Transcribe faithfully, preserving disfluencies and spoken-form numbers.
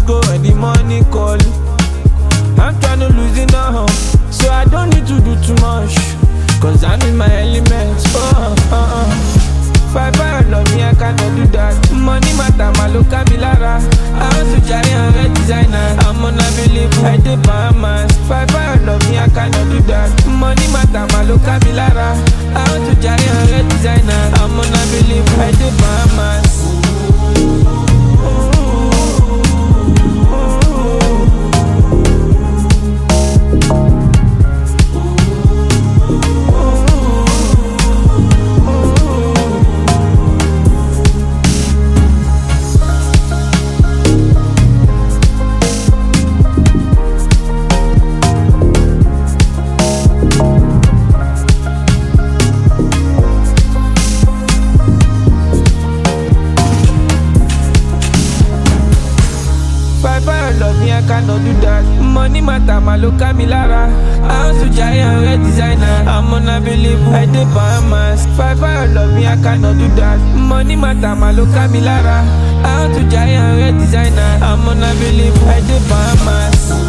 go when the money call. I'm tryna lose it now, so I don't need to do too much, cause I'm in my element. Oh, uh, uh. Five five love me, I cannot do that. Money matter, my look at me lara. I want to carry a red designer. I'm unavailable, I did Bahamas. Five five love me, I cannot do that. Money matter, my look at me lara. I want to carry a red designer. I'm unavailable, I did Bahamas. Love me, I cannot do that. Money matter, my look at me lara. I want to carry a red designer. I'm unavailable, I did Bahamas. Five five love me, I cannot do that. Money matter, my look at me lara. I want to carry a red designer. I'm unavailable, I did Bahamas.